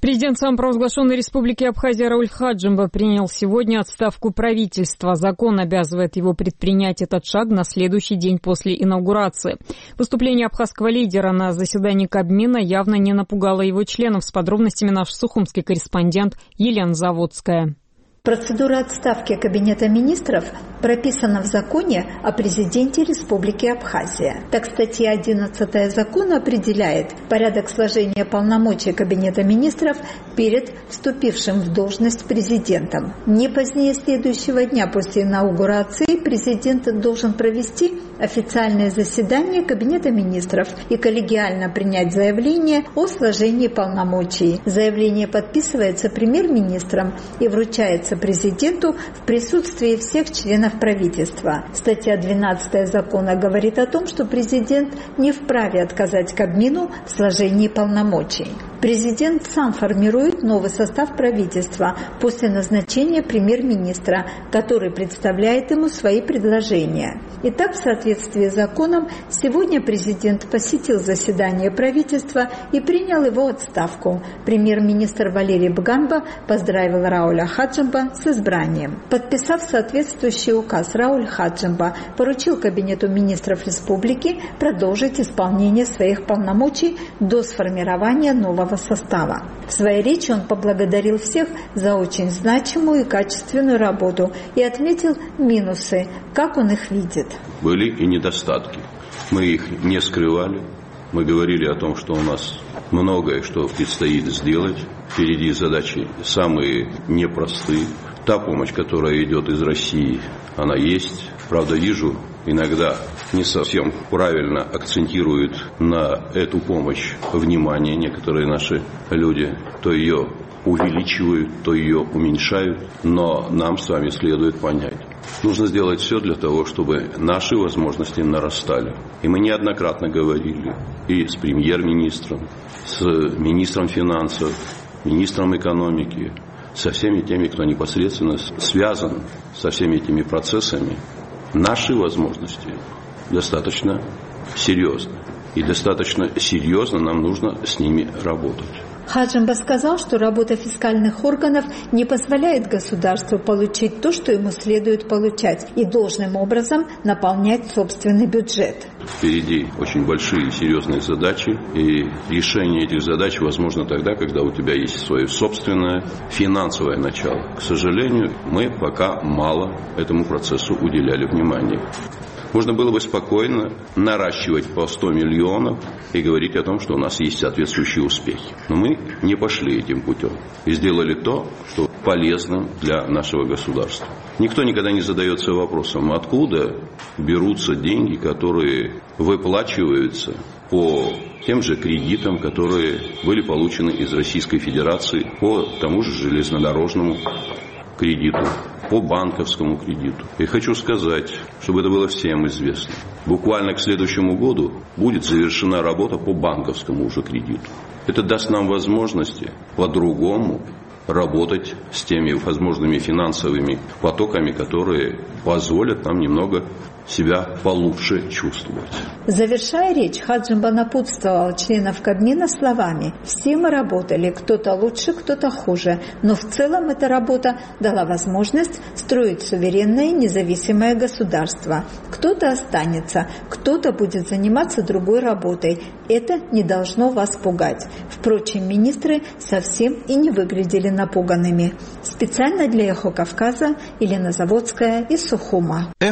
Президент самопровозглашенной республики Абхазия Рауль Хаджимба принял сегодня отставку правительства. Закон обязывает его предпринять этот шаг на следующий день после инаугурации. Выступление абхазского лидера на заседании Кабмина явно не напугало его членов. С подробностями наш сухумский корреспондент Елена Заводская. Процедура отставки Кабинета министров прописана в законе о президенте Республики Абхазия. Так, статья 11 закона определяет порядок сложения полномочий Кабинета министров перед вступившим в должность президентом. Не позднее следующего дня после инаугурации президент должен провести официальное заседание Кабинета министров и коллегиально принять заявление о сложении полномочий. Заявление подписывается премьер-министром и вручается президенту в присутствии всех членов правительства. Статья 12 закона говорит о том, что президент не вправе отказать Кабмину в сложении полномочий. Президент сам формирует новый состав правительства после назначения премьер-министра, который представляет ему свои предложения. Итак, в соответствии с законом, сегодня президент посетил заседание правительства и принял его отставку. Премьер-министр Валерий Бганба поздравил Рауля Хаджимба с избранием. Подписав соответствующий указ, Рауль Хаджимба поручил Кабинету министров республики продолжить исполнение своих полномочий до сформирования нового состава. В своей речи он поблагодарил всех за очень значимую и качественную работу и отметил минусы, как он их видит. Были и недостатки. Мы их не скрывали. Мы говорили о том, что у нас многое, что предстоит сделать. Впереди задачи самые непростые. Та помощь, которая идет из России, она есть. Правда, вижу, иногда не совсем правильно акцентируют на эту помощь внимание некоторые наши люди. То ее увеличивают, то ее уменьшают. Но нам с вами следует понять. Нужно сделать все для того, чтобы наши возможности нарастали. И мы неоднократно говорили и с премьер-министром, с министром финансов, министром экономики, со всеми теми, кто непосредственно связан со всеми этими процессами. Наши возможности достаточно серьезны. И достаточно серьезно нам нужно с ними работать. Хаджимба сказал, что работа фискальных органов не позволяет государству получить то, что ему следует получать, и должным образом наполнять собственный бюджет. Впереди очень большие и серьезные задачи, и решение этих задач возможно тогда, когда у тебя есть свое собственное финансовое начало. К сожалению, мы пока мало этому процессу уделяли внимания. Можно было бы спокойно наращивать по 100 миллионов и говорить о том, что у нас есть соответствующие успехи. Но мы не пошли этим путем и сделали то, что полезно для нашего государства. Никто никогда не задается вопросом, откуда берутся деньги, которые выплачиваются по тем же кредитам, которые были получены из Российской Федерации, по тому же железнодорожному кредиту, по банковскому кредиту. И хочу сказать, чтобы это было всем известно. Буквально к следующему году будет завершена работа по банковскому уже кредиту. Это даст нам возможности по-другому работать с теми возможными финансовыми потоками, которые позволят нам немного себя получше чувствовать. Завершая речь, Хаджимба напутствовал членов Кабмина словами: «Все мы работали, кто-то лучше, кто-то хуже, но в целом эта работа дала возможность строить суверенное и независимое государство. Кто-то останется, кто-то будет заниматься другой работой. Это не должно вас пугать». Впрочем, министры совсем и не выглядели напуганными. Специально для «Эхо Кавказа» Елена Заводская из Сухума.